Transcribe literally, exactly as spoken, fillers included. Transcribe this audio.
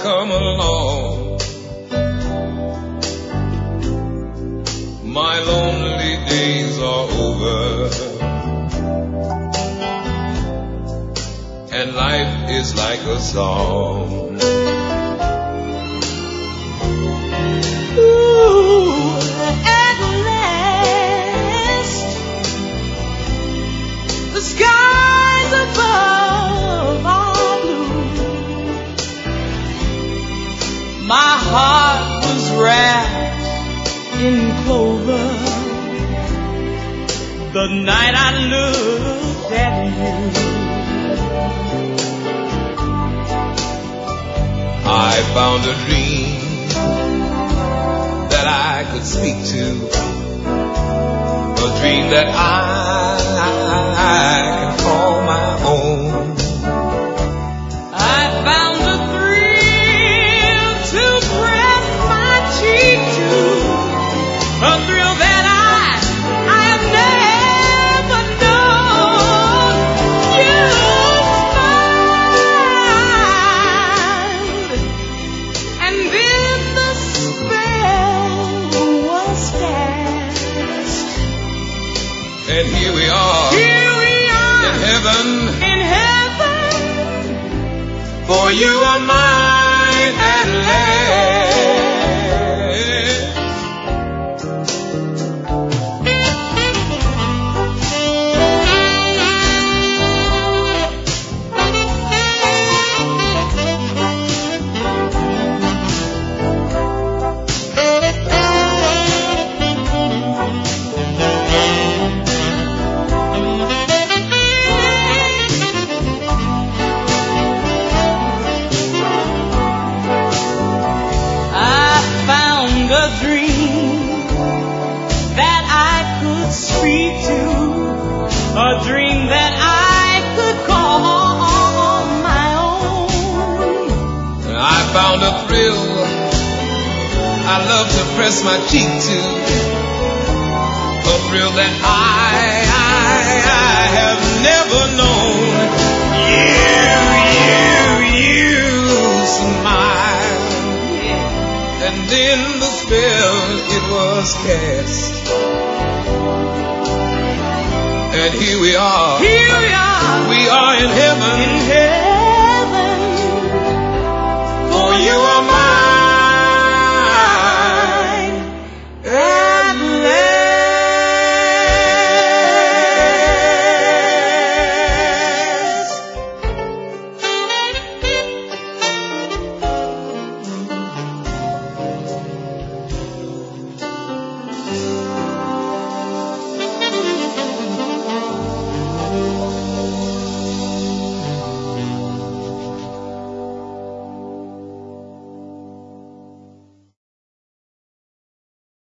come along. My lonely days are over, and life is like a song. Ooh, at last, the skies above are blue. My heart was wrapped in clover the night I looked at you. I found a dream that I could speak to, a dream that I, I can call my own. I found a thrill to press my cheek to, a thrill that I, I have never known. You smiled, and then the spell was cast. And here we are, Here we are in heaven, in heaven, for you are mine at last. I found a dream that I could speak to, a dream that I could call my own. I found a thrill I love to press my cheek to, a thrill that I, I, I have never known. You, you, you smile, and then the spell it was cast. And here we are, Here we are, we are in heaven.